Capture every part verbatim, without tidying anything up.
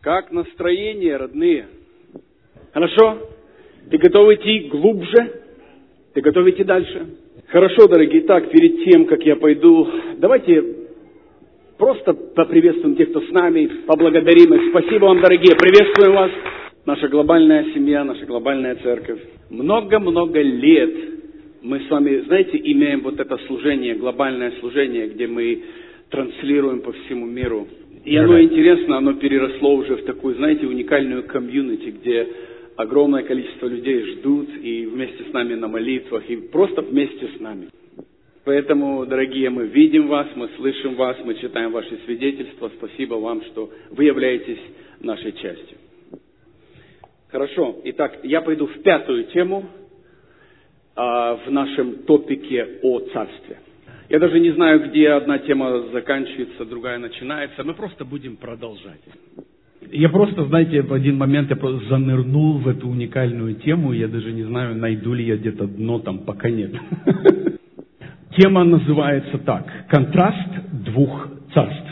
Как настроение, родные? Хорошо? Ты готов идти глубже? Ты готов идти дальше? Хорошо, дорогие. Так, перед тем, как я пойду, давайте просто поприветствуем тех, кто с нами, поблагодарим их. Спасибо вам, дорогие. Приветствуем вас. Наша глобальная семья, наша глобальная церковь. Много-много лет мы с вами, знаете, имеем вот это служение, глобальное служение, где мы транслируем по всему миру. И оно интересно, оно переросло уже в такую, знаете, уникальную комьюнити, где огромное количество людей ждут и вместе с нами на молитвах, и просто вместе с нами. Поэтому, дорогие, мы видим вас, мы слышим вас, мы читаем ваши свидетельства. Спасибо вам, что вы являетесь нашей частью. Хорошо. Итак, я пойду в пятую тему а, в нашем топике о царстве. Я даже не знаю, где одна тема заканчивается, другая начинается. Мы просто будем продолжать. Я просто, знаете, в один момент я просто занырнул в эту уникальную тему. Я даже не знаю, найду ли я где-то дно там, пока нет. Тема называется так. Контраст двух царств.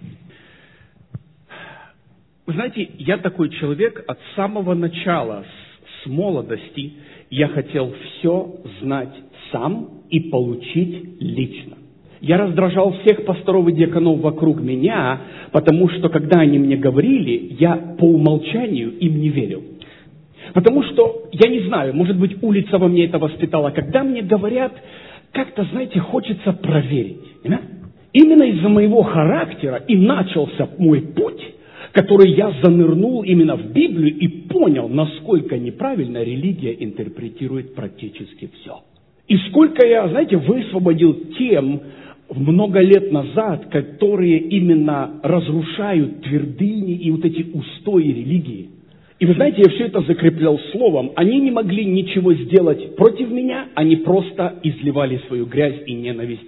Вы знаете, я такой человек от самого начала, с, с молодости, я хотел все знать сам и получить лично. Я раздражал всех пасторов и диаконов вокруг меня, потому что, когда они мне говорили, я по умолчанию им не верил. Потому что, я не знаю, может быть, улица во мне это воспитала, когда мне говорят, как-то, знаете, хочется проверить. Да? Именно из-за моего характера и начался мой путь, который я занырнул именно в Библию и понял, насколько неправильно религия интерпретирует практически все. И сколько я, знаете, высвободил тем много лет назад, которые именно разрушают твердыни и вот эти устои религии. И вы знаете, я все это закреплял словом. Они не могли ничего сделать против меня, они просто изливали свою грязь и ненависть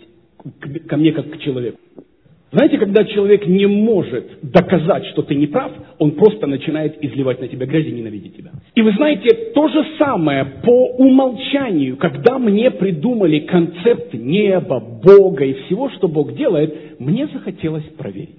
ко мне как к человеку. Знаете, когда человек не может доказать, что ты не прав, он просто начинает изливать на тебя грязь и ненавидеть тебя. И вы знаете, то же самое по умолчанию, когда мне придумали концепт неба, Бога и всего, что Бог делает, мне захотелось проверить.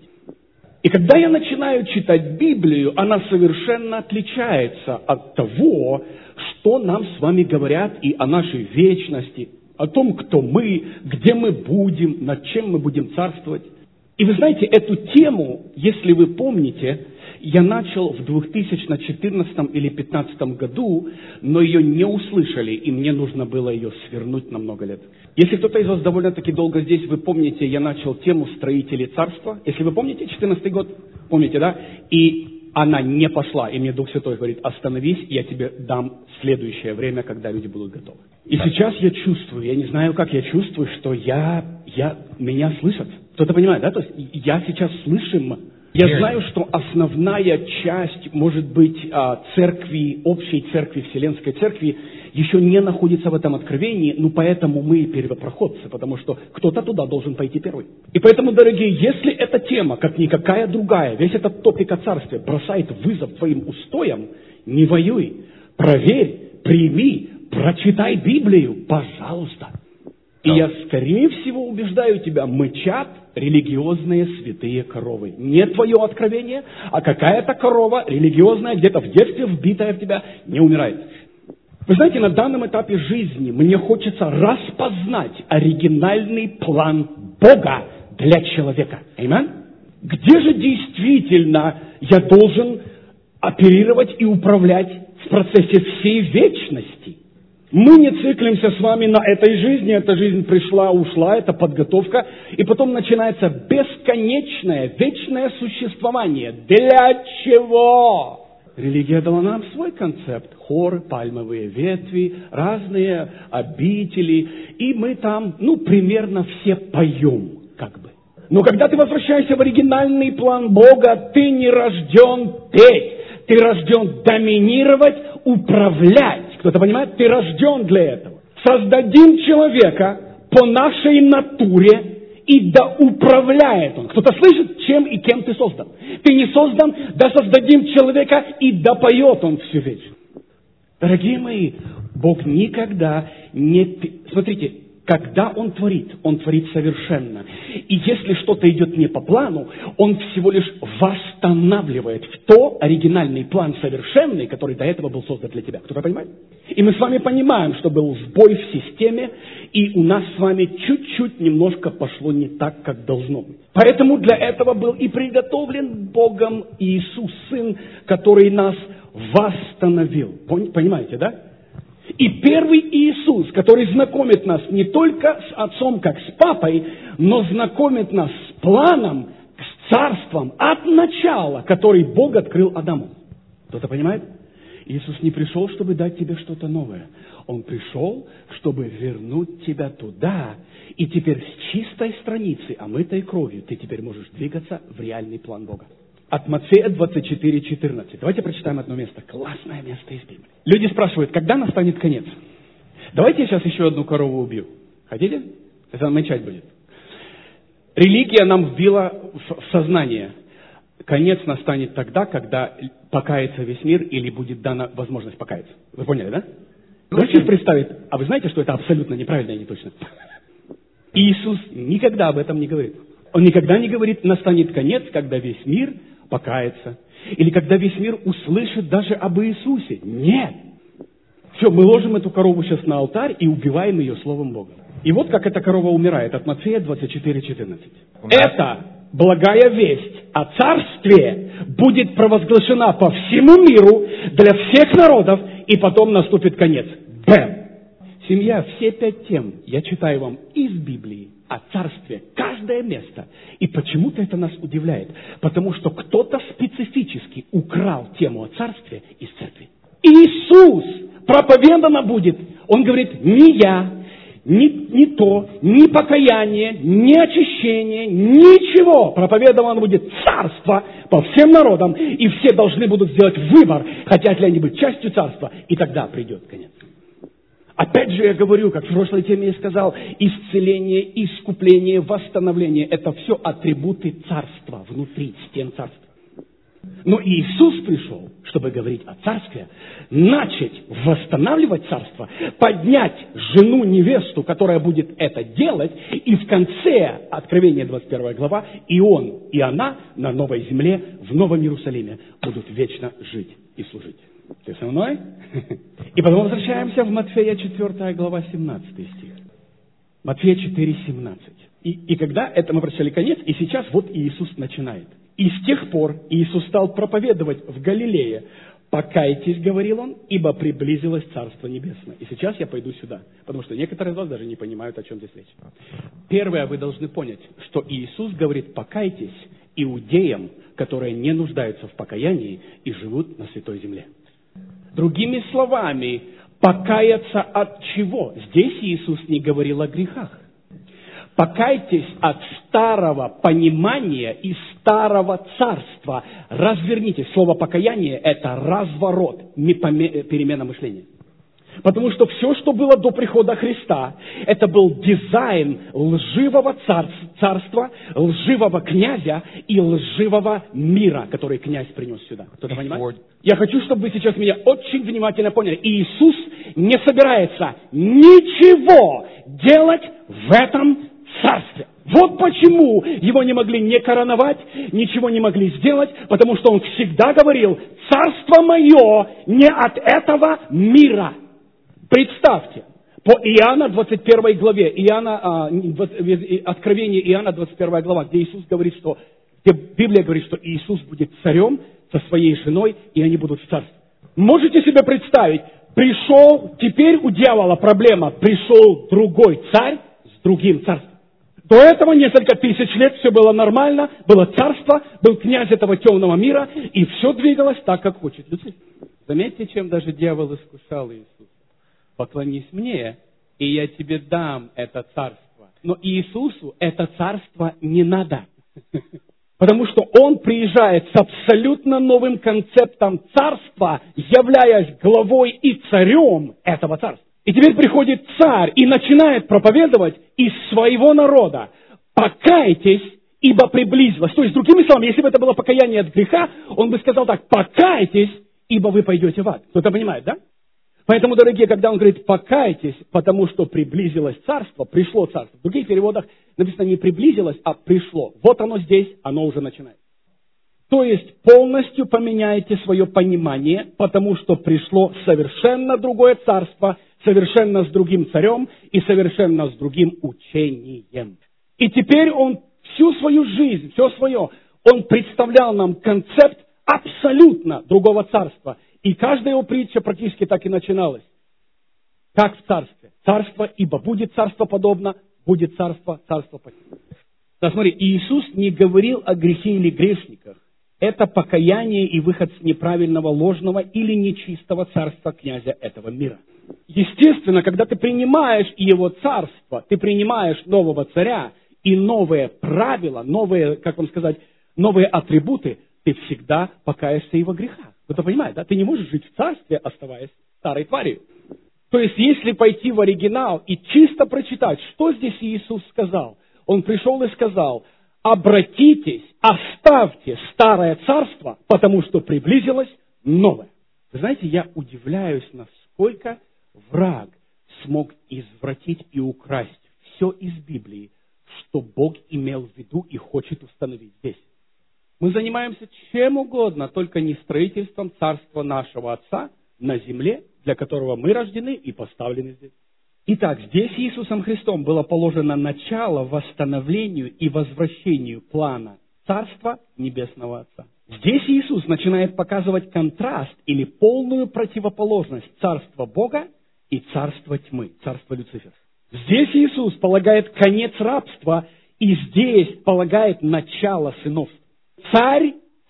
И когда я начинаю читать Библию, она совершенно отличается от того, что нам с вами говорят и о нашей вечности, о том, кто мы, где мы будем, над чем мы будем царствовать. И вы знаете, эту тему, если вы помните, я начал в две тысячи четырнадцатом или две тысячи пятнадцатом году, но ее не услышали, и мне нужно было ее свернуть на много лет. Если кто-то из вас довольно-таки долго здесь, вы помните, я начал тему «Строители царства». Если вы помните, четырнадцатый год, помните, да? И она не пошла, и мне Дух Святой говорит, остановись, я тебе дам следующее время, когда люди будут готовы. И сейчас я чувствую, я не знаю, как я чувствую, что я, я, меня слышат. Кто-то понимает, да? То есть я сейчас слышим. Я знаю, что основная часть, может быть, церкви, общей церкви, Вселенской церкви, еще не находится в этом откровении, но поэтому мы первопроходцы, потому что кто-то туда должен пойти первый. И поэтому, дорогие, если эта тема, как никакая другая, весь этот топик о царстве бросает вызов твоим устоям, не воюй, проверь, прими, прочитай Библию, пожалуйста. И я, скорее всего, убеждаю тебя, мычат религиозные святые коровы. Не твое откровение, а какая-то корова религиозная, где-то в детстве вбитая в тебя, не умирает. Вы знаете, на данном этапе жизни мне хочется распознать оригинальный план Бога для человека. Аминь? Где же действительно я должен оперировать и управлять в процессе всей вечности? Мы не циклимся с вами на этой жизни, эта жизнь пришла, ушла, это подготовка, и потом начинается бесконечное, вечное существование. Для чего? Религия дала нам свой концепт. Хоры, пальмовые ветви, разные обители, и мы там, ну, примерно все поем, как бы. Но когда ты возвращаешься в оригинальный план Бога, ты не рожден петь, ты рожден доминировать, управлять. Кто-то понимает? Ты рожден для этого. Создадим человека по нашей натуре, и да управляет он. Кто-то слышит, чем и кем ты создан? Ты не создан, да создадим человека, и да поет он всю вечность. Дорогие мои, Бог никогда не... Смотрите, когда Он творит, Он творит совершенно. И если что-то идет не по плану, Он всего лишь восстанавливает в то оригинальный план совершенный, который до этого был создан для тебя. Кто-то понимает? И мы с вами понимаем, что был сбой в системе, и у нас с вами чуть-чуть немножко пошло не так, как должно быть. Поэтому для этого был и приготовлен Богом Иисус, Сын, который нас восстановил. Понимаете, да? И первый Иисус, который знакомит нас не только с Отцом, как с Папой, но знакомит нас с планом, с Царством от начала, который Бог открыл Адаму. Кто-то понимает? Иисус не пришел, чтобы дать тебе что-то новое. Он пришел, чтобы вернуть тебя туда, и теперь с чистой страницы, омытой кровью, ты теперь можешь двигаться в реальный план Бога. От Матфея двадцать четыре четырнадцать. Давайте прочитаем одно место. Классное место из Библии. Люди спрашивают, когда настанет конец? Давайте я сейчас еще одну корову убью. Хотите? Это мычать будет. Религия нам вбила в сознание. Конец настанет тогда, когда покается весь мир или будет дана возможность покаяться. Вы поняли, да? Можете представить? А вы знаете, что это абсолютно неправильно и не точно? Иисус никогда об этом не говорит. Он никогда не говорит, настанет конец, когда весь мир покается. Или когда весь мир услышит даже об Иисусе. Нет. Все, мы ложим эту корову сейчас на алтарь и убиваем ее Словом Бога. И вот как эта корова умирает. От Матфея двадцать четыре четырнадцать. Это благая весть о Царстве будет провозглашена по всему миру для всех народов, и потом наступит конец. Бэм! Семья, все пять тем я читаю вам из Библии о Царстве, каждое место. И почему-то это нас удивляет, потому что кто-то специфически украл тему о Царстве из церкви. Иисус проповедано будет, Он говорит, не я, ни, ни то, ни покаяние, ни очищение, ничего. Проповедовано будет Царство по всем народам, и все должны будут сделать выбор, хотят ли они быть частью Царства, и тогда придет конец. Опять же я говорю, как в прошлой теме я сказал, исцеление, искупление, восстановление – это все атрибуты Царства, внутри стен Царства. Но Иисус пришел, чтобы говорить о Царстве, начать восстанавливать Царство, поднять жену, невесту, которая будет это делать, и в конце Откровения двадцать первая глава и он, и она на новой земле, в Новом Иерусалиме будут вечно жить и служить. Ты со мной? И потом возвращаемся в Матфея четвёртая глава, семнадцатый стих. Матфея четыре семнадцать. И, и когда это мы прочитали конец, и сейчас вот Иисус начинает. И с тех пор Иисус стал проповедовать в Галилее. «Покайтесь, — говорил он, — ибо приблизилось Царство Небесное». И сейчас я пойду сюда, потому что некоторые из вас даже не понимают, о чем здесь речь. Первое, вы должны понять, что Иисус говорит «покайтесь» иудеям, которые не нуждаются в покаянии и живут на Святой Земле. Другими словами, покаяться от чего? Здесь Иисус не говорил о грехах. Покайтесь от старого понимания и старого царства. Развернитесь. Слово покаяние – это разворот, перемена мышления. Потому что все, что было до прихода Христа, это был дизайн лживого царства, лживого князя и лживого мира, который князь принес сюда. Кто-то понимает? Я хочу, чтобы вы сейчас меня очень внимательно поняли. Иисус не собирается ничего делать в этом царстве. Вот почему его не могли не короновать, ничего не могли сделать, потому что он всегда говорил, царство мое не от этого мира. Представьте, по Иоанна двадцать первой главе, Иоанна, а, Откровение Иоанна двадцать первая глава, где Иисус говорит, что, где Библия говорит, что Иисус будет царем со своей женой, и они будут в царстве. Можете себе представить, пришел, теперь у дьявола проблема, пришел другой царь с другим царством. До этого несколько тысяч лет все было нормально, было царство, был князь этого темного мира, и все двигалось так, как хочет Люцифер. Заметьте, чем даже дьявол искушал Иисуса. Поклонись мне, и я тебе дам это царство. Но Иисусу это царство не надо. Потому что Он приезжает с абсолютно новым концептом царства, являясь главой и царем этого царства. И теперь приходит царь и начинает проповедовать из своего народа. Покайтесь, ибо приблизилось. То есть, другими словами, если бы это было покаяние от греха, он бы сказал так, покайтесь, ибо вы пойдете в ад. Кто-то понимает, да? Поэтому, дорогие, когда он говорит, покайтесь, потому что приблизилось царство, пришло царство. В других переводах написано не приблизилось, а пришло. Вот оно здесь, оно уже начинает. То есть полностью поменяйте свое понимание, потому что пришло совершенно другое царство, совершенно с другим царем и совершенно с другим учением. И теперь он всю свою жизнь, все свое, он представлял нам концепт абсолютно другого царства. И каждая его притча практически так и начиналась. Как в царстве. Царство, ибо будет царство подобно, будет царство, царство подобно. Да, смотри, Иисус не говорил о грехе или грешниках. Это покаяние и выход с неправильного, ложного или нечистого царства князя этого мира. Естественно, когда ты принимаешь его царство, ты принимаешь нового царя и новые правила, новые, как вам сказать, новые атрибуты, ты всегда покаешься в его грехах. Кто-то понимает, да? Ты не можешь жить в царстве, оставаясь старой тварью. То есть, если пойти в оригинал и чисто прочитать, что здесь Иисус сказал, Он пришел и сказал: обратитесь, оставьте старое царство, потому что приблизилось новое. Вы знаете, я удивляюсь, насколько враг смог извратить и украсть все из Библии, что Бог имел в виду и хочет установить здесь. Мы занимаемся чем угодно, только не строительством царства нашего Отца на земле, для которого мы рождены и поставлены здесь. Итак, здесь Иисусом Христом было положено начало восстановлению и возвращению плана Царства Небесного Отца. Здесь Иисус начинает показывать контраст или полную противоположность Царства Бога и Царства Тьмы, Царства Люцифера. Здесь Иисус полагает конец рабства, и здесь полагает начало сыновства. Царь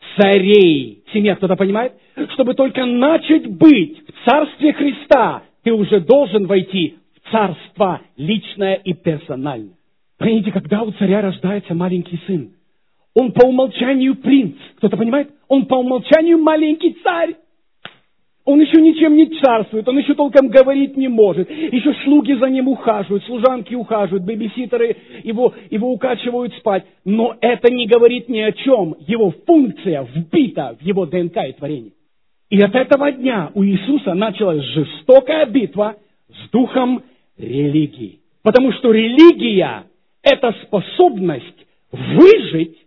царей. Семья, кто-то понимает? Чтобы только начать быть в Царстве Христа, ты уже должен войти в Царство личное и персональное. Понимаете, когда у царя рождается маленький сын, он по умолчанию принц. Кто-то понимает? Он по умолчанию маленький царь. Он еще ничем не царствует, он еще толком говорить не может. Еще слуги за ним ухаживают, служанки ухаживают, бэбиситеры его, его укачивают спать. Но это не говорит ни о чем. Его функция вбита в его ДНК и творение. И от этого дня у Иисуса началась жестокая битва с духом религии. Потому что религия – это способность выжить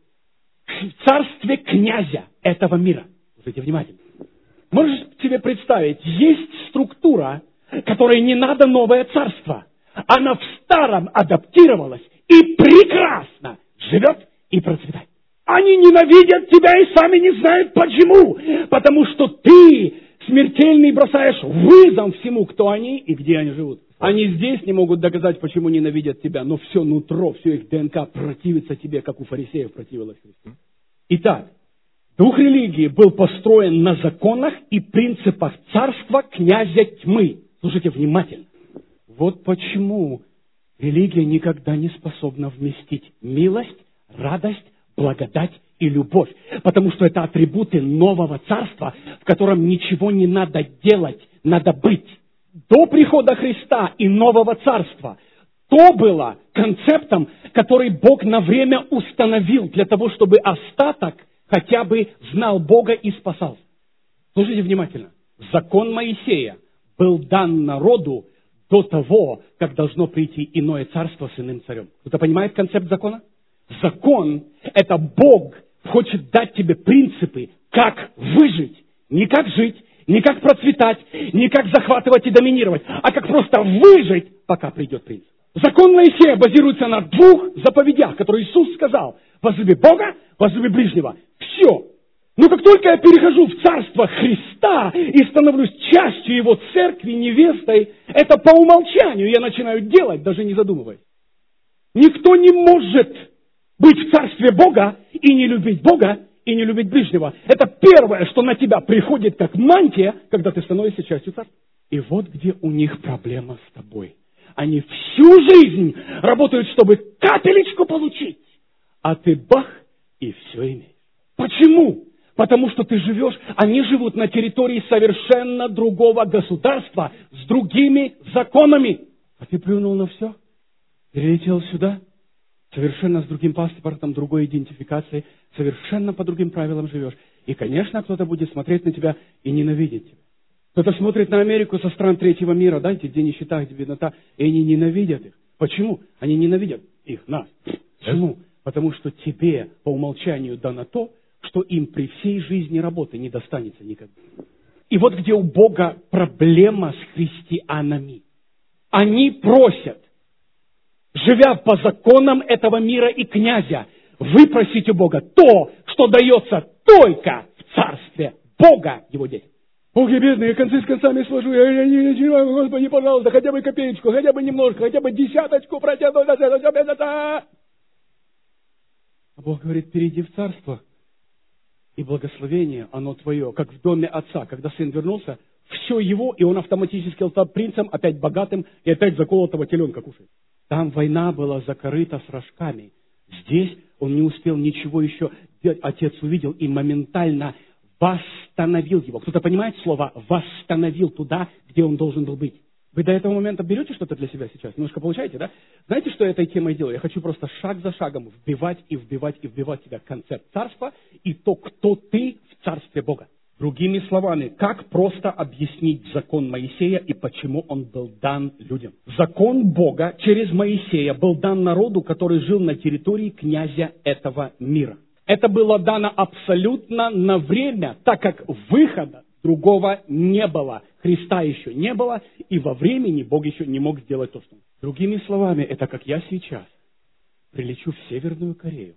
в царстве князя этого мира. Слушайте внимательно. Можешь себе представить, есть структура, которой не надо новое царство. Она в старом адаптировалась и прекрасно живет и процветает. Они ненавидят тебя и сами не знают почему. Потому что ты смертельный бросаешь вызов всему, кто они и где они живут. Они здесь не могут доказать, почему ненавидят тебя, но все нутро, все их ДНК противится тебе, как у фарисеев противилось Христу. Итак, дух религии был построен на законах и принципах царства князя тьмы. Слушайте внимательно. Вот почему религия никогда не способна вместить милость, радость, благодать и любовь. Потому что это атрибуты нового царства, в котором ничего не надо делать, надо быть. До прихода Христа и нового царства то было концептом, который Бог на время установил для того, чтобы остаток хотя бы знал Бога и спасался. Слушайте внимательно. Закон Моисея был дан народу до того, как должно прийти иное царство с иным царем. Кто-то понимает концепт закона? Закон – это Бог хочет дать тебе принципы, как выжить. Не как жить, не как процветать, не как захватывать и доминировать, а как просто выжить, пока придет принцип. Закон Моисея базируется на двух заповедях, которые Иисус сказал. Возлюби Бога, возлюби ближнего. Все. Но как только я перехожу в царство Христа и становлюсь частью Его церкви, невестой, это по умолчанию я начинаю делать, даже не задумываясь. Никто не может быть в царстве Бога и не любить Бога, и не любить ближнего. Это первое, что на тебя приходит как мантия, когда ты становишься частью царства. И вот где у них проблема с тобой. Они всю жизнь работают, чтобы капелечку получить. А ты бах, и все имеешь. Почему? Потому что ты живешь, они живут на территории совершенно другого государства, с другими законами. А ты плюнул на все, перелетел сюда, совершенно с другим паспортом, другой идентификацией, совершенно по другим правилам живешь. И, конечно, кто-то будет смотреть на тебя и ненавидеть тебя. Кто-то смотрит на Америку со стран третьего мира, да, где нищета, где беднота, и они ненавидят их. Почему? Они ненавидят их, нас. Почему? Потому что тебе по умолчанию дано то, что им при всей жизни работы не достанется никогда. И вот где у Бога проблема с христианами. Они просят, живя по законам этого мира и князя, выпросить у Бога то, что дается только в царстве Бога его детям. Боги бедные, концы с концами сложу, я, я не начинаю, Господи, пожалуйста, хотя бы копеечку, хотя бы немножко, хотя бы десяточку протяну. А Бог говорит, перейди в царство, и благословение, оно твое, как в доме отца. Когда сын вернулся, все его, и он автоматически стал принцем, опять богатым, и опять заколотого теленка кушает. Там война была закрыта с рожками. Здесь он не успел ничего еще делать. Отец увидел и моментально восстановил его. Кто-то понимает слово «восстановил» туда, где он должен был быть? Вы до этого момента берете что-то для себя сейчас? Немножко получаете, да? Знаете, что я этой темой делаю? Я хочу просто шаг за шагом вбивать и вбивать и вбивать в тебя концепт царства и то, кто ты в царстве Бога. Другими словами, как просто объяснить закон Моисея и почему он был дан людям? Закон Бога через Моисея был дан народу, который жил на территории князя этого мира. Это было дано абсолютно на время, так как выхода другого не было. Христа еще не было, и во времени Бог еще не мог сделать то, что он. Другими словами, это как я сейчас прилечу в Северную Корею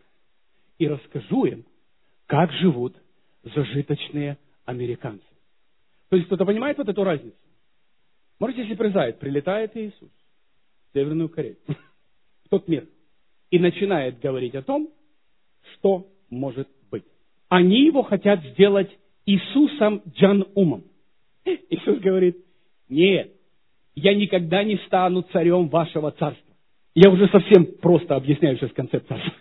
и расскажу им, как живут зажиточные американцы. То есть кто-то понимает вот эту разницу? Можете себе представить, прилетает Иисус в Северную Корею, в тот мир, и начинает говорить о том, что может быть. Они его хотят сделать Иисусом Джан-Умом. Иисус говорит, нет, я никогда не стану царем вашего царства. Я уже совсем просто объясняю сейчас концепт царства.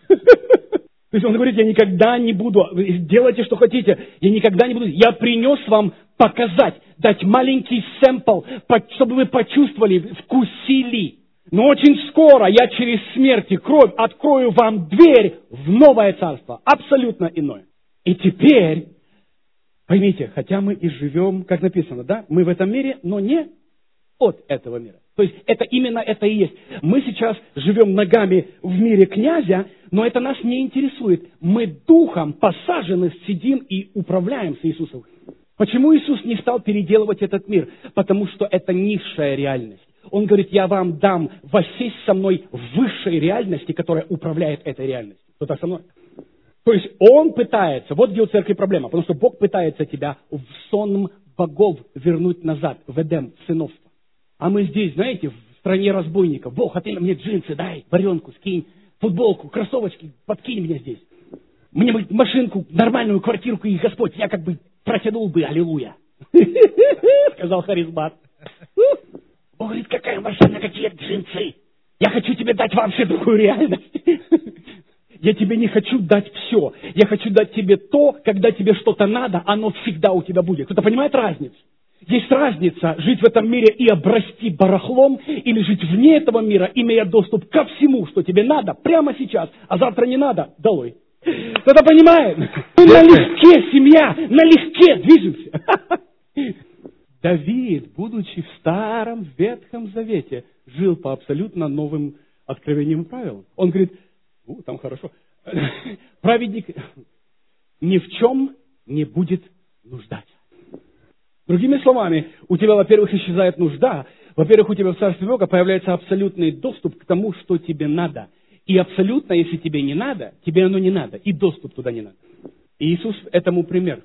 То есть он говорит, я никогда не буду, делайте, что хотите, я никогда не буду, я принес вам показать, дать маленький сэмпл, чтобы вы почувствовали, вкусили. Но очень скоро я через смерть и кровь открою вам дверь в новое царство, абсолютно иное. И теперь, поймите, хотя мы и живем, как написано, да, мы в этом мире, но не от этого мира. То есть это именно это и есть. Мы сейчас живем ногами в мире князя, но это нас не интересует. Мы духом посажены, сидим и управляем с Иисусом. Почему Иисус не стал переделывать этот мир? Потому что это низшая реальность. Он говорит, я вам дам воссесть со мной в высшей реальности, которая управляет этой реальностью. Кто-то со мной? То есть он пытается, вот где у церкви проблема, потому что Бог пытается тебя в сон богов вернуть назад, в Эдем, в сыновство. А мы здесь, знаете, в стране разбойников. Бог, а ты мне джинсы дай, варенку скинь, футболку, кроссовочки, подкинь мне здесь. Мне машинку, нормальную квартирку, и Господь, я как бы протянул бы, аллилуйя. Сказал харизмат. Он говорит, какая машина, какие джинсы. Я хочу тебе дать вообще другую реальность. Я тебе не хочу дать все. Я хочу дать тебе то, когда тебе что-то надо, оно всегда у тебя будет. Кто-то понимает разницу? Есть разница жить в этом мире и обрасти барахлом, или жить вне этого мира, имея доступ ко всему, что тебе надо, прямо сейчас, а завтра не надо, долой. Кто-то понимает? Мы налегке, семья, налегке движемся. Давид, будучи в Старом Ветхом Завете, жил по абсолютно новым откровениям и правилам. Он говорит, ну, там хорошо, праведник ни в чем не будет нуждаться. Другими словами, у тебя, во-первых, исчезает нужда, во-первых, у тебя в Царстве Бога появляется абсолютный доступ к тому, что тебе надо. И абсолютно, если тебе не надо, тебе оно не надо, и доступ туда не надо. И Иисус этому пример.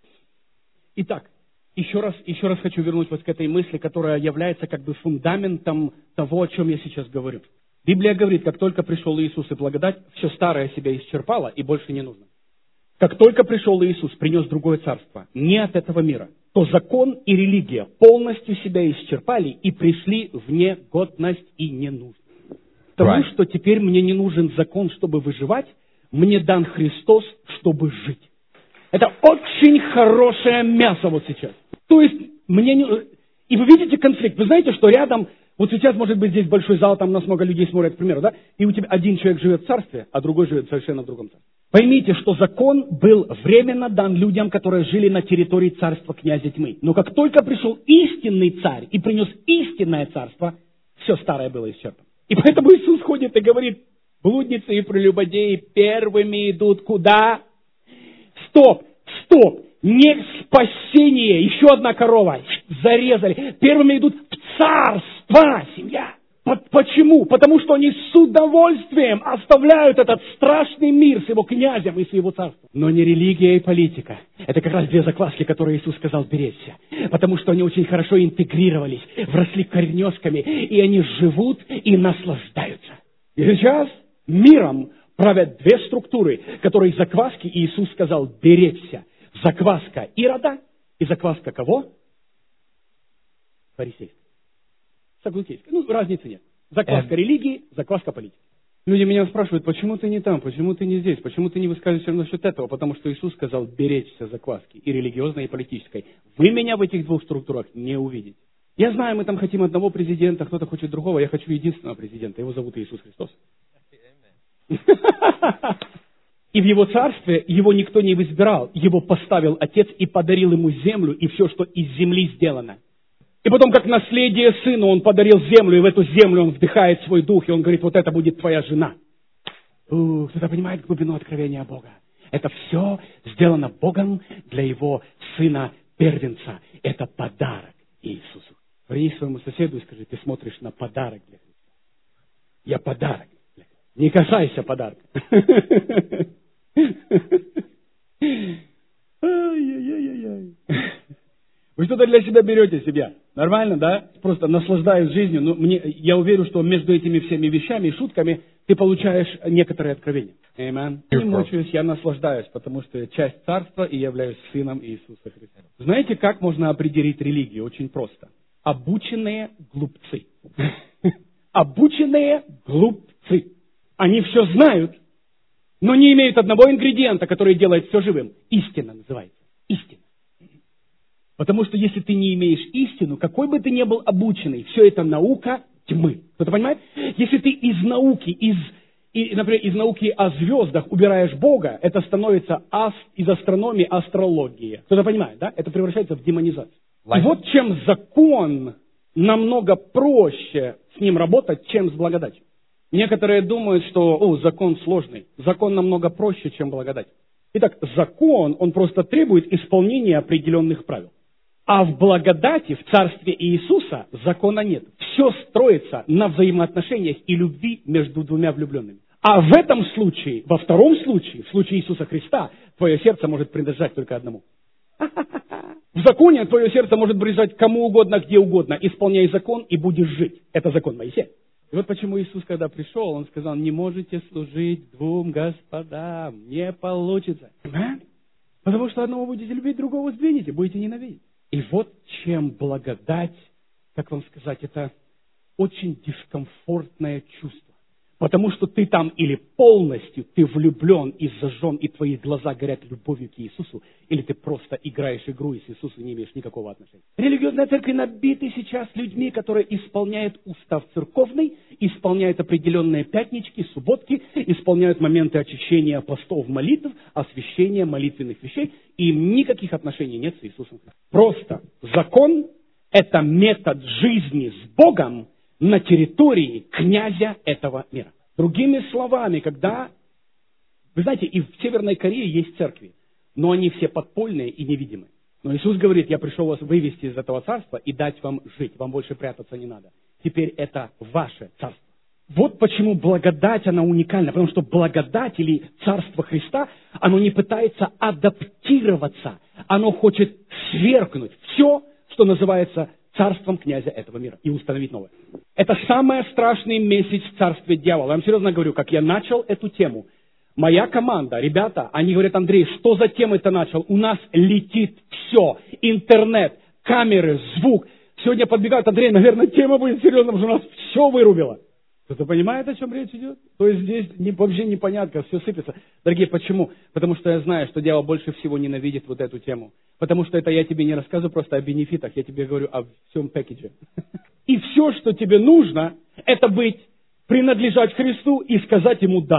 Итак, еще раз, еще раз хочу вернуть вас к этой мысли, которая является как бы фундаментом того, о чем я сейчас говорю. Библия говорит, как только пришел Иисус и благодать, все старое себя исчерпало и больше не нужно. Как только пришел Иисус, принес другое царство, не от этого мира, то закон и религия полностью себя исчерпали и пришли в негодность и ненужность. Потому right. что теперь мне не нужен закон, чтобы выживать, мне дан Христос, чтобы жить. Это очень хорошее мясо вот сейчас. То есть, мне не... И вы видите конфликт. Вы знаете, что рядом, вот сейчас может быть здесь большой зал, там нас много людей смотрят, к примеру, да? И у тебя один человек живет в царстве, а другой живет совершенно в другом царстве. Поймите, что закон был временно дан людям, которые жили на территории царства князя тьмы. Но как только пришел истинный царь и принес истинное царство, все старое было исчерпано. И поэтому Иисус ходит и говорит, блудницы и прелюбодеи первыми идут куда? Стоп, стоп, не спасение, еще одна корова, зарезали. Первыми идут в царство, семья. Почему? Потому что они с удовольствием оставляют этот страшный мир с его князем и с его царством. Но не религия и политика. Это как раз две закваски, которые Иисус сказал беречься. Потому что они очень хорошо интегрировались, вросли корнешками, и они живут и наслаждаются. И сейчас миром правят две структуры, которые закваски, и Иисус сказал беречься. Закваска Ирода и закваска кого? Фарисейская. Саддукейская. Ну, разницы нет. Закваска религии, закваска политики. Люди меня спрашивают, почему ты не там, почему ты не здесь, почему ты не высказываешься насчет этого? Потому что Иисус сказал беречься закваски, и религиозной, и политической. Вы меня в этих двух структурах не увидите. Я знаю, мы там хотим одного президента, кто-то хочет другого, я хочу единственного президента, его зовут Иисус Христос. И в его царстве его никто не избирал, его поставил Отец и подарил ему землю и все, что из земли сделано. И потом, как наследие сыну, он подарил землю, и в эту землю он вдыхает свой дух, и он говорит, вот это будет твоя жена. Ух, кто-то понимает глубину откровения Бога. Это все сделано Богом для его сына-первенца. Это подарок Иисусу. Верни своему соседу и скажи, ты смотришь на подарок для Христа. Я подарок. Не касайся подарка. Ай-яй-яй-яй. Вы что-то для себя берете себя. Нормально, да? Просто наслаждаясь жизнью. Но мне, я уверен, что между этими всеми вещами и шутками ты получаешь некоторые откровения. Amen. Я не мучаюсь, я наслаждаюсь, потому что я часть царства и являюсь сыном Иисуса Христа. Знаете, как можно определить религию? Очень просто. Обученные глупцы. Обученные глупцы. Они все знают, но не имеют одного ингредиента, который делает все живым. Истина называется. Истина. Потому что если ты не имеешь истину, какой бы ты ни был обученный, все это наука тьмы. Кто-то понимает? Если ты из науки, из, и, например, из науки о звездах убираешь Бога, это становится ас, из астрономии астрология. Кто-то понимает, да? Это превращается в демонизацию. И вот чем закон намного проще с ним работать, чем с благодатью. Некоторые думают, что о, закон сложный. Закон намного проще, чем благодать. Итак, закон, он просто требует исполнения определенных правил. А в благодати, в царстве Иисуса, закона нет. Все строится на взаимоотношениях и любви между двумя влюбленными. А в этом случае, во втором случае, в случае Иисуса Христа, твое сердце может принадлежать только одному. В законе твое сердце может принадлежать кому угодно, где угодно. Исполняй закон и будешь жить. Это закон Моисея. И вот почему Иисус, когда пришел, Он сказал, не можете служить двум господам. Не получится. Потому что одного будете любить, другого сдвинете, будете ненавидеть. И вот чем благодать, как вам сказать, это очень дискомфортное чувство. Потому что ты там или полностью ты влюблен и зажжен, и твои глаза горят любовью к Иисусу, или ты просто играешь игру и с Иисусом не имеешь никакого отношения. Религиозные церкви набиты сейчас людьми, которые исполняют устав церковный, исполняют определенные пятнички, субботки, исполняют моменты очищения постов, молитв, освящения молитвенных вещей, и им никаких отношений нет с Иисусом. Просто закон – это метод жизни с Богом на территории князя этого мира. Другими словами, когда... Вы знаете, и в Северной Корее есть церкви, но они все подпольные и невидимые. Но Иисус говорит, я пришел вас вывести из этого царства и дать вам жить. Вам больше прятаться не надо. Теперь это ваше царство. Вот почему благодать, она уникальна. Потому что благодать или царство Христа, оно не пытается адаптироваться. Оно хочет свергнуть все, что называется царством князя этого мира и установить новое. Это самый страшный месяц в царстве дьявола. Я вам серьезно говорю, как я начал эту тему. Моя команда, ребята, они говорят, Андрей, что за тему ты начал? У нас летит все. Интернет, камеры, звук. Сегодня подбегают, Андрей, наверное, тема будет серьезная, потому что у нас все вырубило. Кто-то понимает, о чем речь идет? То есть здесь не, вообще непонятно, все сыпется. Дорогие, почему? Потому что я знаю, что дьявол больше всего ненавидит вот эту тему. Потому что это я тебе не рассказываю просто о бенефитах, я тебе говорю о всем пэкэдже. И все, что тебе нужно, это быть, принадлежать Христу и сказать Ему «да».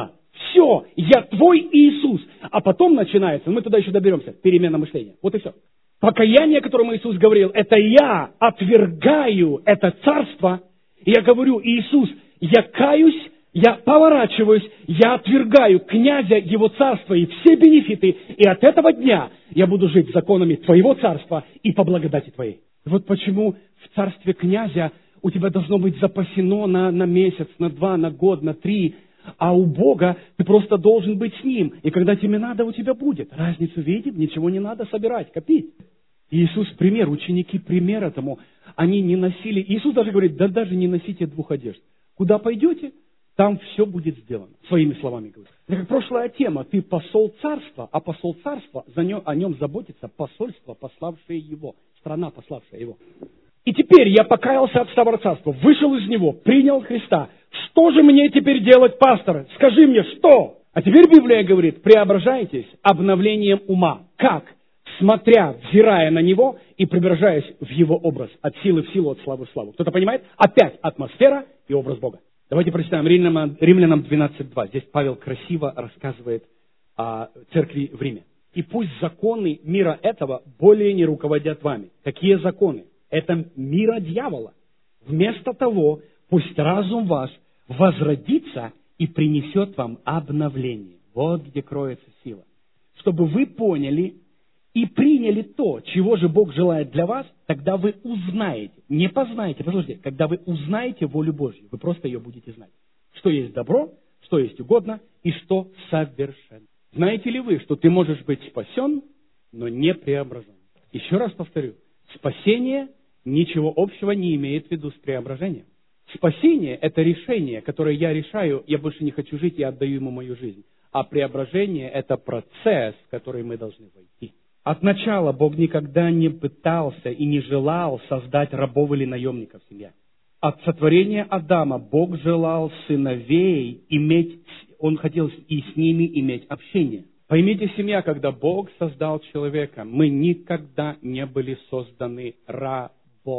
Все, я твой Иисус. А потом начинается, мы туда еще доберемся, перемена мышления. Вот и все. Покаяние, о котором Иисус говорил, это я отвергаю это царство. И я говорю, Иисус, я каюсь, я поворачиваюсь, я отвергаю князя, его царства и все бенефиты. И от этого дня я буду жить законами твоего царства и по благодати твоей. Вот почему в царстве князя у тебя должно быть запасено на, на месяц, на два, на год, на три. А у Бога ты просто должен быть с Ним. И когда тебе надо, у тебя будет. Разницу видит, ничего не надо собирать, копить. Иисус пример, ученики пример этому. Они не носили, Иисус даже говорит, да даже не носите двух одежд. Куда пойдете, там все будет сделано. Своими словами говорит. Это как прошлая тема. Ты посол царства, а посол царства, за нем, о нем заботится посольство, пославшее его. Страна, пославшая его. И теперь я покаялся от старого царства, вышел из него, принял Христа. Что же мне теперь делать, пастор? Скажи мне, что? А теперь Библия говорит, преображайтесь обновлением ума. Как? Смотря, взирая на Него и преображаясь в Его образ. От силы в силу, от славы в славу. Кто-то понимает? Опять атмосфера и образ Бога. Давайте прочитаем Римлянам, Римлянам двенадцать два. Здесь Павел красиво рассказывает о церкви в Риме. И пусть законы мира этого более не руководят вами. Какие законы? Это мира дьявола. Вместо того, пусть разум ваш возродится и принесет вам обновление. Вот где кроется сила. Чтобы вы поняли и приняли то, чего же Бог желает для вас, тогда вы узнаете, не познаете, послушайте, когда вы узнаете волю Божью, вы просто ее будете знать. Что есть добро, что есть угодно и что совершенно. Знаете ли вы, что ты можешь быть спасен, но не преображен? Еще раз повторю, спасение ничего общего не имеет в виду с преображением. Спасение – это решение, которое я решаю, я больше не хочу жить, я отдаю ему мою жизнь. А преображение – это процесс, в который мы должны войти. От начала Бог никогда не пытался и не желал создать рабов или наемников в семье. От сотворения Адама Бог желал сыновей иметь, Он хотел и с ними иметь общение. Поймите, семья, когда Бог создал человека, мы никогда не были созданы работать.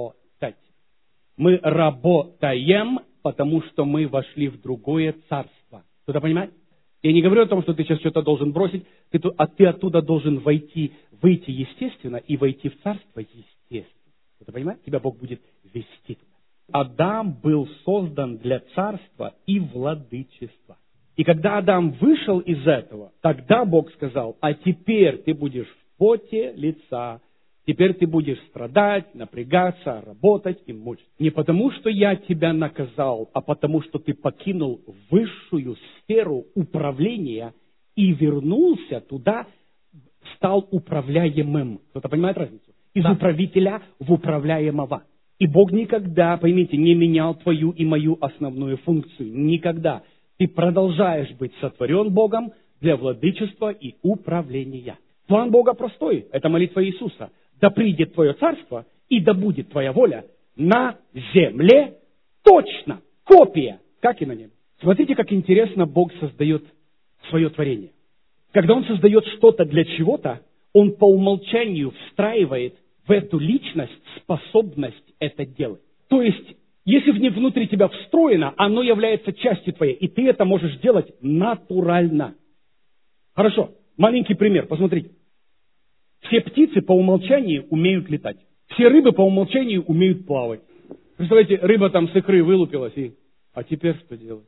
Мы работаем, потому что мы вошли в другое царство. Кто-то понимает? Я не говорю о том, что ты сейчас что-то должен бросить, ты, а ты оттуда должен войти, выйти естественно и войти в царство естественно. Кто-то понимает? Тебя Бог будет вести туда. Адам был создан для царства и владычества. И когда Адам вышел из этого, тогда Бог сказал, а теперь ты будешь в поте лица, теперь ты будешь страдать, напрягаться, работать и мучиться. Не потому, что я тебя наказал, а потому, что ты покинул высшую сферу управления и вернулся туда, стал управляемым. Кто-то понимает разницу? Из да. управителя в управляемого. И Бог никогда, поймите, не менял твою и мою основную функцию. Никогда. Ты продолжаешь быть сотворен Богом для владычества и управления. План Бога простой. Это молитва Иисуса. Да придет Твое царство, и да будет Твоя воля на земле точно, копия, как и на небе. Смотрите, как интересно Бог создает свое творение. Когда Он создает что-то для чего-то, Он по умолчанию встраивает в эту личность способность это делать. То есть, если внутри тебя встроено, оно является частью твоей, и ты это можешь делать натурально. Хорошо, маленький пример, посмотрите. Все птицы по умолчанию умеют летать. Все рыбы по умолчанию умеют плавать. Представляете, рыба там с икры вылупилась, и... А теперь что делать?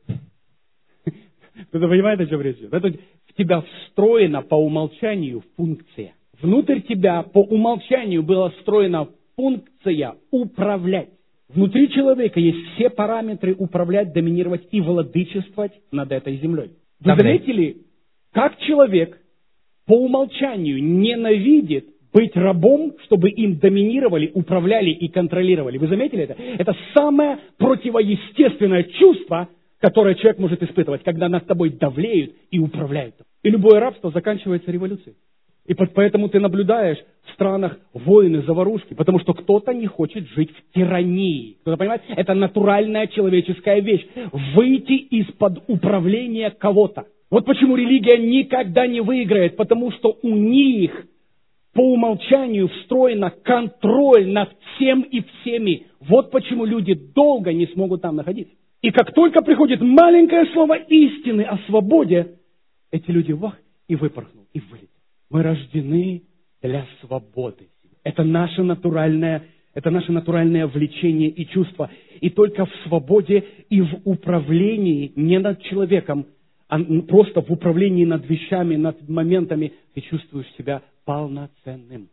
Кто-то понимает, о чем речь идет? Это в тебя встроена по умолчанию функция. Внутрь тебя по умолчанию была встроена функция управлять. Внутри человека есть все параметры управлять, доминировать и владычествовать над этой землей. Вы заметили, как человек по умолчанию ненавидит быть рабом, чтобы им доминировали, управляли и контролировали? Вы заметили это? Это самое противоестественное чувство, которое человек может испытывать, когда над тобой давлеют и управляют. И любое рабство заканчивается революцией. И поэтому ты наблюдаешь в странах войны, заварушки, потому что кто-то не хочет жить в тирании. Кто-то понимает? Это натуральная человеческая вещь. Выйти из-под управления кого-то. Вот почему религия никогда не выиграет, потому что у них по умолчанию встроен контроль над всем и всеми. Вот почему люди долго не смогут там находиться. И как только приходит маленькое слово истины о свободе, эти люди, вах, и выпорхнул, и вылетел. Мы рождены для свободы. Это наше натуральное, это наше натуральное влечение и чувство. И только в свободе и в управлении не над человеком, а просто в управлении над вещами, над моментами ты чувствуешь себя полноценным.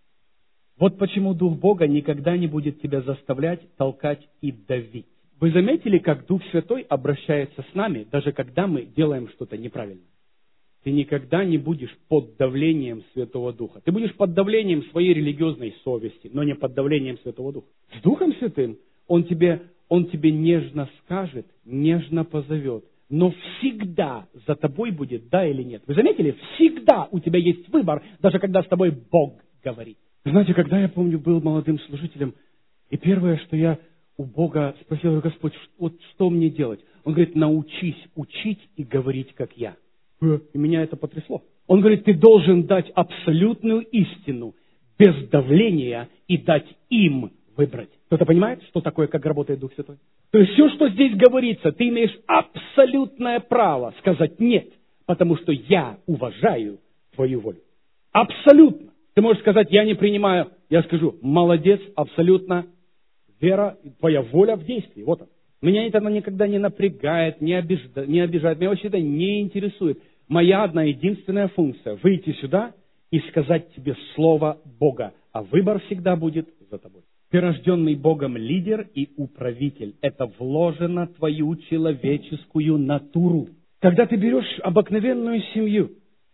Вот почему Дух Бога никогда не будет тебя заставлять, толкать и давить. Вы заметили, как Дух Святой обращается с нами, даже когда мы делаем что-то неправильно? Ты никогда не будешь под давлением Святого Духа. Ты будешь под давлением своей религиозной совести, но не под давлением Святого Духа. С Духом Святым Он тебе, Он тебе нежно скажет, нежно позовет, но всегда за тобой будет да или нет. Вы заметили? Всегда у тебя есть выбор, даже когда с тобой Бог говорит. Знаете, когда я помню, был молодым служителем, и первое, что я у Бога спросил, говорю, Господь, вот что мне делать? Он говорит, научись учить и говорить, как я. И меня это потрясло. Он говорит, ты должен дать абсолютную истину, без давления, и дать им выбрать. Кто-то понимает, что такое, как работает Дух Святой? То есть все, что здесь говорится, ты имеешь абсолютное право сказать нет, потому что я уважаю твою волю. Абсолютно. Ты можешь сказать, я не принимаю. Я скажу, молодец, абсолютно. Вера, твоя воля в действии. Вот она. Меня это никогда не напрягает, не обижает, не обижает. Меня вообще это не интересует. Моя одна единственная функция – выйти сюда и сказать тебе слово Бога. А выбор всегда будет за тобой. Ты рожденный Богом лидер и управитель. Это вложено в твою человеческую натуру. Когда ты берешь обыкновенную семью,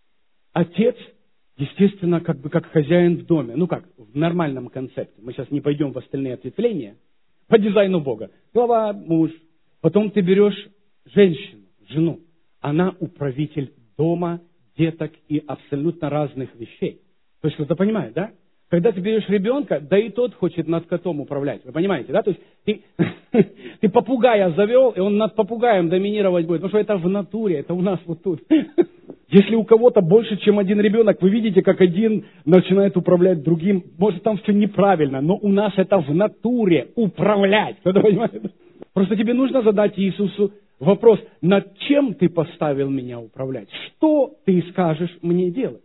отец, естественно, как бы как хозяин в доме. Ну как, в нормальном концепте. Мы сейчас не пойдем в остальные ответвления. По дизайну Бога. Глава, муж. Потом ты берешь женщину, жену. Она управитель дома, деток и абсолютно разных вещей. То есть кто-то понимает, да? Когда ты берешь ребенка, да и тот хочет над котом управлять. Вы понимаете, да? То есть ты, ты попугая завел, и он над попугаем доминировать будет. Потому что это в натуре, это у нас вот тут. Если у кого-то больше, чем один ребенок, вы видите, как один начинает управлять другим. Может, там все неправильно, но у нас это в натуре управлять. Кто-то понимает? Просто тебе нужно задать Иисусу вопрос, над чем ты поставил меня управлять? Что ты скажешь мне делать?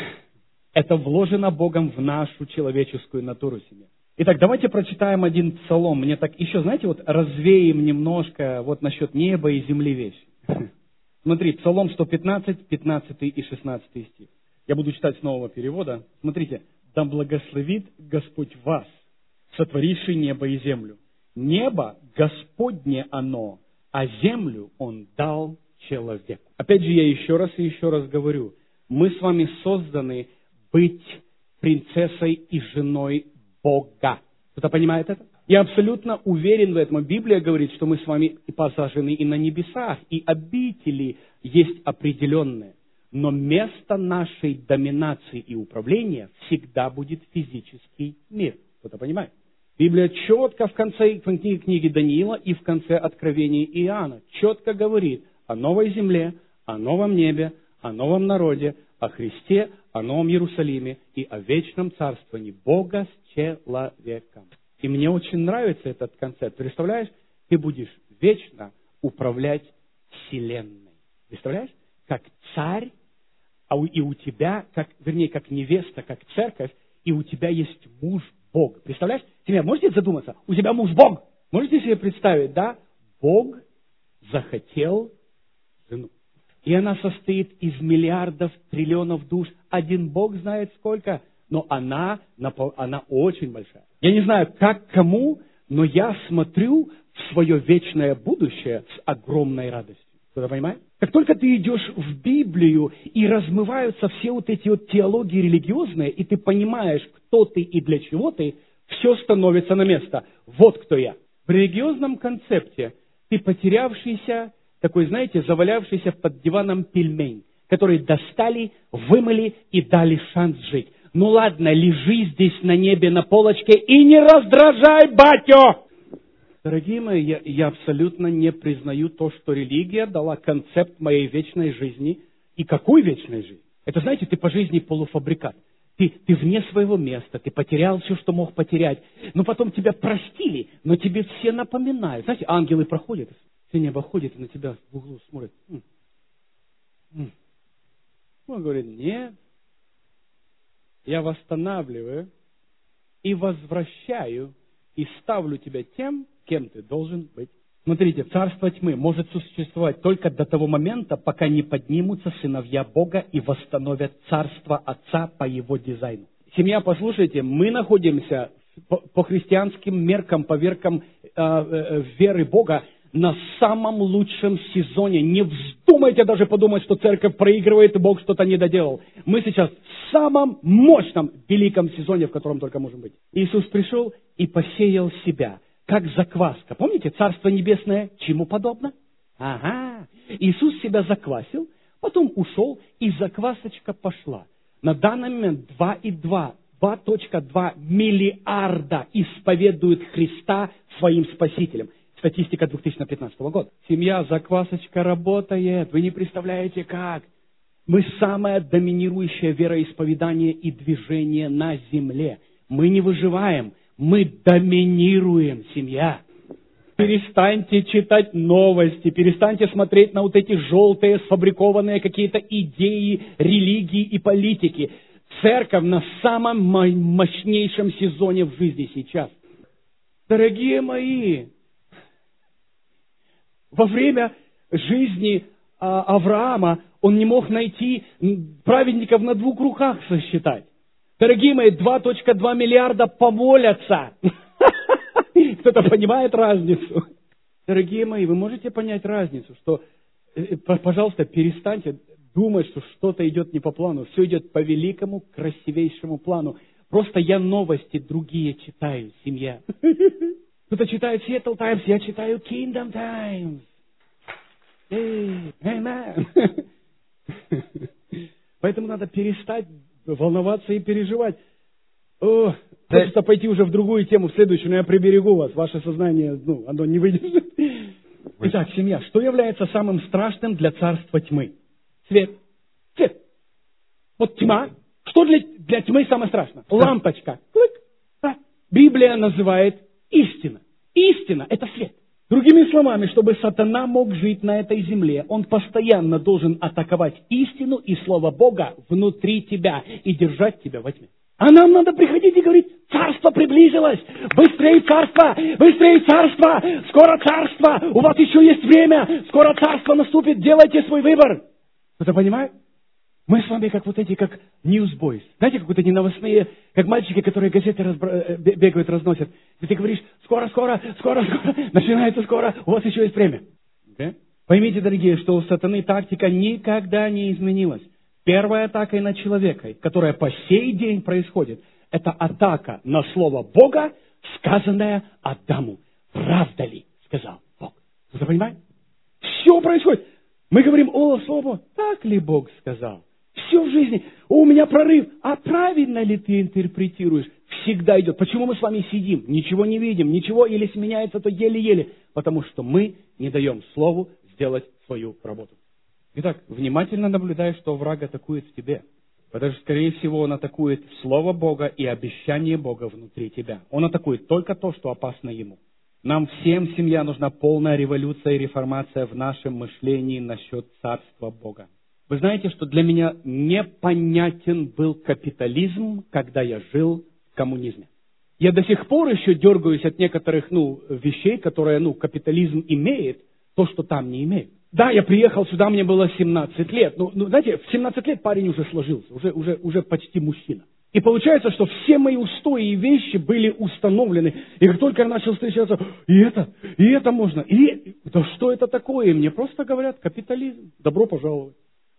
Это вложено Богом в нашу человеческую натуру себе. Итак, давайте прочитаем один псалом. Мне так еще, знаете, вот развеем немножко вот насчет неба и земли вещи. Смотри, Псалом сто пятнадцать, пятнадцатый и шестнадцатый стих. Я буду читать с нового перевода. Смотрите. «Да благословит Господь вас, сотворивший небо и землю. Небо Господне оно, а землю Он дал человеку». Опять же, я еще раз и еще раз говорю. Мы с вами созданы быть принцессой и женой Бога. Кто-то понимает это? Я абсолютно уверен в этом. Библия говорит, что мы с вами посажены и на небесах, и обители есть определенные. Но место нашей доминации и управления всегда будет физический мир. Кто-то понимает? Библия четко в конце книги, книги Даниила и в конце Откровения Иоанна четко говорит о новой земле, о новом небе, о новом народе, о Христе, о новом Иерусалиме и о вечном царствовании Бога с человеком. И мне очень нравится этот концепт. Представляешь, ты будешь вечно управлять Вселенной. Представляешь? Как царь, а у, и у тебя, как, вернее, как невеста, как церковь, и у тебя есть муж Бог. Представляешь? Семья, можете задуматься? У тебя муж Бог. Можете себе представить, да? Бог захотел жену. И она состоит из миллиардов, триллионов душ. Один Бог знает сколько, но она, она очень большая. Я не знаю, как кому, но я смотрю в свое вечное будущее с огромной радостью. Кто-то понимает? Как только ты идешь в Библию, и размываются все вот эти вот теологии религиозные, и ты понимаешь, кто ты и для чего ты, все становится на место. Вот кто я. В религиозном концепте ты потерявшийся, такой, знаете, завалявшийся под диваном пельмень, который достали, вымыли и дали шанс жить. Ну ладно, лежи здесь на небе на полочке и не раздражай батю! Дорогие мои, я, я абсолютно не признаю то, что религия дала концепт моей вечной жизни. И какой вечной жизни? Это, знаете, ты по жизни полуфабрикат. Ты, ты вне своего места, ты потерял все, что мог потерять. Но потом тебя простили, но тебе все напоминают. Знаете, ангелы проходят, все небо ходит и на тебя в углу смотрят. М-м. Он говорит, нет, я восстанавливаю и возвращаю, и ставлю тебя тем, кем ты должен быть. Смотрите, царство тьмы может существовать только до того момента, пока не поднимутся сыновья Бога и восстановят царство Отца по его дизайну. Семья, послушайте, мы находимся по, по христианским меркам, по меркам э, э, веры Бога на самом лучшем сезоне. Не вздумайте даже подумать, что церковь проигрывает и Бог что-то не доделал. Мы сейчас в самом мощном, великом сезоне, в котором только можем быть. Иисус пришел и посеял себя, как закваска. Помните, Царство Небесное чему подобно? Ага. Иисус себя заквасил, потом ушел, и заквасочка пошла. На данный момент два и два, два целых два миллиарда исповедуют Христа своим Спасителем. Статистика две тысячи пятнадцатого года. Семья, заквасочка работает. Вы не представляете, как. Мы самое доминирующее вероисповедание и движение на земле. Мы не выживаем, мы доминируем, семья. Перестаньте читать новости, перестаньте смотреть на вот эти желтые, сфабрикованные какие-то идеи, религии и политики. Церковь на самом мощнейшем сезоне в жизни сейчас. Дорогие мои, во время жизни а, Авраама он не мог найти праведников на двух руках сосчитать. Дорогие мои, два целых два миллиарда помолятся. Кто-то понимает разницу? Дорогие мои, вы можете понять разницу, что, пожалуйста, перестаньте думать, что что-то идет не по плану. Все идет по великому, красивейшему плану. Просто я новости другие читаю, семья. Кто-то читает Seattle Times, я читаю Kingdom Times. Эй, amen. Поэтому надо перестать волноваться и переживать. О, хочется пойти уже в другую тему, в следующую, но я приберегу вас. Ваше сознание, ну, оно не выдержит. Итак, семья, что является самым страшным для царства тьмы? Свет. Свет. Вот тьма. Что для, для тьмы самое страшное? Лампочка. Клык. Да. Библия называет истина. Истина – это свет. Другими словами, чтобы сатана мог жить на этой земле, он постоянно должен атаковать истину и Слово Бога внутри тебя и держать тебя во тьме. А нам надо приходить и говорить, царство приблизилось, быстрее царство, быстрее царство, скоро царство, у вас еще есть время, скоро царство наступит, делайте свой выбор. Кто-то понимает? Мы с вами как вот эти, как newsboys. Знаете, как вот эти новостные, как мальчики, которые газеты разбра... бегают, разносят. И ты говоришь, скоро, скоро, скоро, скоро, начинается скоро, у вас еще есть время. Okay? Поймите, дорогие, что у сатаны тактика никогда не изменилась. Первая атака на человека, которая по сей день происходит, это атака на слово Бога, сказанное Адаму. Правда ли, сказал Бог? Вы понимаете? Все происходит. Мы говорим, о, слово Бога, так ли Бог сказал? Все в жизни. О, у меня прорыв. А правильно ли ты интерпретируешь? Всегда идет. Почему мы с вами сидим? Ничего не видим. Ничего или сменяется, то еле-еле. Потому что мы не даем Слову сделать свою работу. Итак, внимательно наблюдай, что враг атакует в тебе. Потому что, скорее всего, он атакует Слово Бога и обещание Бога внутри тебя. Он атакует только то, что опасно ему. Нам всем, семья, нужна полная революция и реформация в нашем мышлении насчет Царства Бога. Вы знаете, что для меня непонятен был капитализм, когда я жил в коммунизме. Я до сих пор еще дергаюсь от некоторых ну, вещей, которые ну, капитализм имеет, то, что там не имеет. Да, я приехал сюда, мне было семнадцать лет. Ну, ну знаете, в семнадцать лет парень уже сложился, уже, уже, уже почти мужчина. И получается, что все мои устои и вещи были установлены. И как только я начал встречаться, и это, и это можно, и да что это такое? И мне просто говорят, капитализм, добро пожаловать.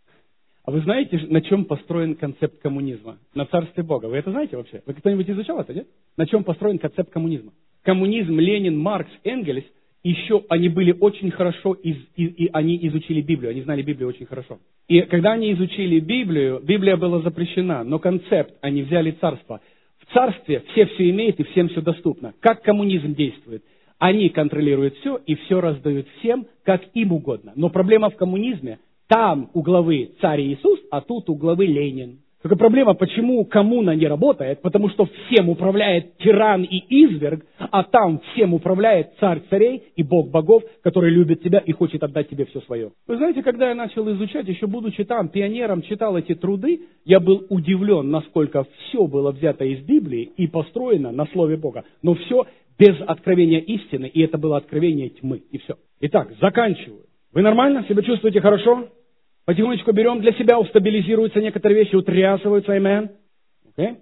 А вы знаете, на чем построен концепт коммунизма? На царстве Бога. Вы это знаете вообще? Вы кто-нибудь изучал это, нет? На чем построен концепт коммунизма? Коммунизм, Ленин, Маркс, Энгельс, еще они были очень хорошо, из, и, и они изучили Библию, они знали Библию очень хорошо. И когда они изучили Библию, Библия была запрещена, но концепт, они взяли царство. В царстве все все имеют и всем все доступно. Как коммунизм действует? Они контролируют все и все раздают всем, как им угодно. Но проблема в коммунизме, там у главы царь Иисус, а тут у главы Ленин. Только проблема, почему коммуна не работает, потому что всем управляет тиран и изверг, а там всем управляет царь царей и бог богов, который любит тебя и хочет отдать тебе все свое. Вы знаете, когда я начал изучать, еще будучи там, пионером, читал эти труды, я был удивлен, насколько все было взято из Библии и построено на Слове Бога. Но все без откровения истины, и это было откровение тьмы, и все. Итак, заканчиваю. Вы нормально себя чувствуете хорошо? Потихонечку берем для себя, устабилизируются некоторые вещи, утрясываются, амен. Okay?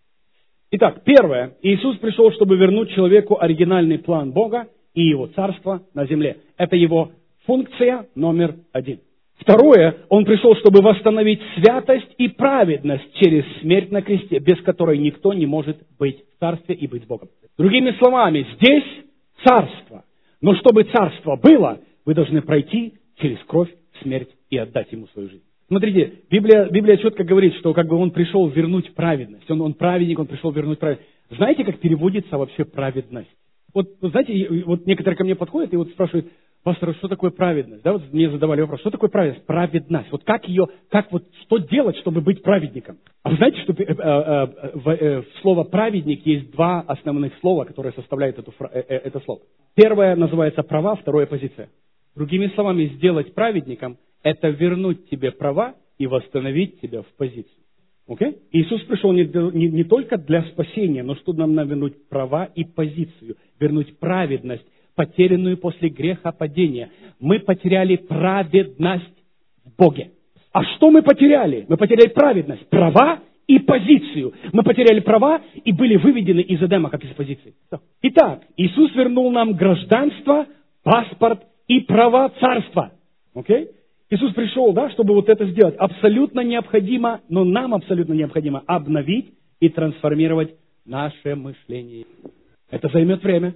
Итак, первое. Иисус пришел, чтобы вернуть человеку оригинальный план Бога и Его царство на земле. Это Его функция номер один. Второе. Он пришел, чтобы восстановить святость и праведность через смерть на кресте, без которой никто не может быть в царстве и быть Богом. Другими словами, здесь царство. Но чтобы царство было, вы должны пройти через кровь, смерть и отдать Ему свою жизнь. Смотрите, Библия, Библия четко говорит, что как бы Он пришел вернуть праведность. Он, он праведник, Он пришел вернуть праведность. Знаете, как переводится вообще праведность? Вот, знаете, вот некоторые ко мне подходят и вот спрашивают: пастор, что такое праведность? Да, вот мне задавали вопрос, что такое праведность? Праведность. Вот как ее, как вот, что делать, чтобы быть праведником? А вы знаете, что э, э, э, в, э, в слово праведник есть два основных слова, которые составляют эту, э, э, это слово. Первое называется права, второе позиция. Другими словами, сделать праведником – это вернуть тебе права и восстановить тебя в позицию. Okay? Иисус пришел не, не, не только для спасения, но чтобы нам вернуть права и позицию, вернуть праведность, потерянную после греха падения. Мы потеряли праведность в Боге. А что мы потеряли? Мы потеряли праведность, права и позицию. Мы потеряли права и были выведены из Эдема, как из позиции. Итак, Иисус вернул нам гражданство, паспорт и права царства. Okay? Иисус пришел, да, чтобы вот это сделать. Абсолютно необходимо, но нам абсолютно необходимо обновить и трансформировать наше мышление. Это займет время,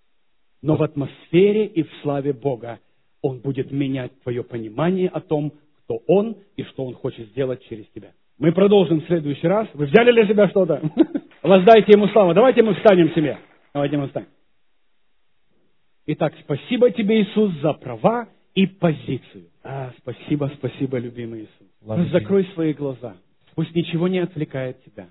но в атмосфере и в славе Бога Он будет менять твое понимание о том, кто Он и что Он хочет сделать через тебя. Мы продолжим в следующий раз. Вы взяли для себя что-то? Воздайте Ему славу. Давайте мы встанем себе. Давайте мы встанем. Итак, спасибо тебе, Иисус, за права и позицию. А, спасибо, спасибо, любимый Иисус. Закрой свои глаза. Пусть ничего не отвлекает тебя.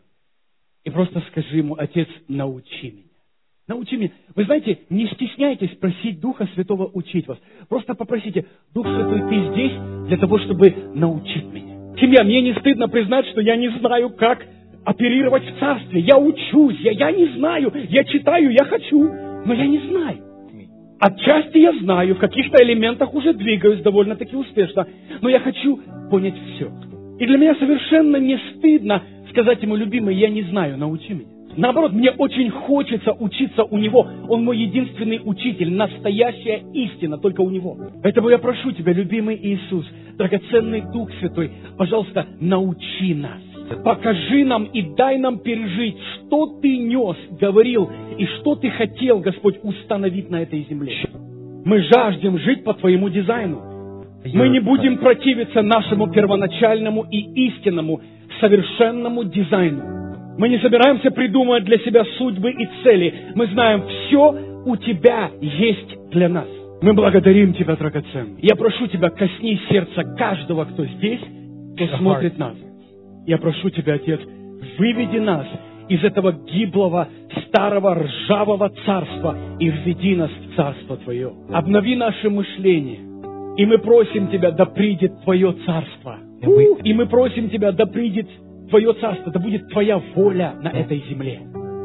И просто скажи Ему: Отец, научи меня. Научи меня. Вы знаете, не стесняйтесь просить Духа Святого учить вас. Просто попросите: Дух Святой, Ты здесь для того, чтобы научить меня. Семья, мне не стыдно признать, что я не знаю, как оперировать в царстве. Я учусь, я, я не знаю. Я читаю, я хочу, но я не знаю. Отчасти я знаю, в каких-то элементах уже двигаюсь довольно-таки успешно, но я хочу понять все. И для меня совершенно не стыдно сказать Ему: любимый, я не знаю, научи меня. Наоборот, мне очень хочется учиться у Него. Он мой единственный учитель, настоящая истина только у Него. Поэтому я прошу Тебя, любимый Иисус, драгоценный Дух Святой, пожалуйста, научи нас. Покажи нам и дай нам пережить, что Ты нес, говорил, и что Ты хотел, Господь, установить на этой земле. Мы жаждем жить по Твоему дизайну. Мы не будем противиться нашему первоначальному и истинному, совершенному дизайну. Мы не собираемся придумывать для себя судьбы и цели. Мы знаем, все у Тебя есть для нас. Мы благодарим Тебя, драгоценный. Я прошу Тебя, коснись сердца каждого, кто здесь, кто смотрит нас. Я прошу Тебя, Отец, выведи нас из этого гиблого, старого, ржавого царства и введи нас в царство Твое. Обнови наше мышление. И мы просим Тебя, да придет Твое царство. И мы просим Тебя, да придет Твое царство, да будет Твоя воля на этой земле.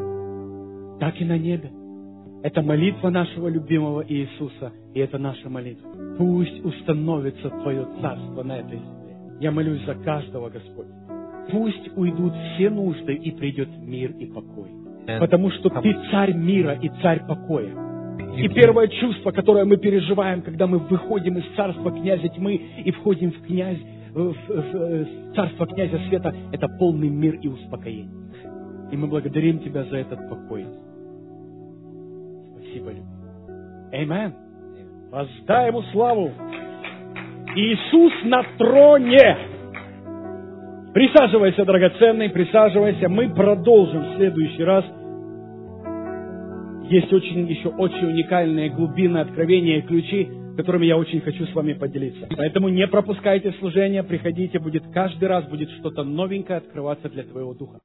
Так и на небе. Это молитва нашего любимого Иисуса, и это наша молитва. Пусть установится Твое царство на этой земле. Я молюсь за каждого, Господь. Пусть уйдут все нужды и придет мир и покой. Потому что Ты царь мира и царь покоя. И первое чувство, которое мы переживаем, когда мы выходим из царства князя тьмы и входим в, князь, в, в, в царство князя света, это полный мир и успокоение. И мы благодарим Тебя за этот покой. Спасибо, любимый. Аминь. Воздай Ему славу. Иисус на троне. Присаживайся, драгоценный, присаживайся. Мы продолжим в следующий раз. Есть очень, еще очень уникальные глубины откровения и ключи. которыми я очень хочу с вами поделиться. Поэтому не пропускайте служение, приходите, будет каждый раз будет что-то новенькое открываться для твоего духа.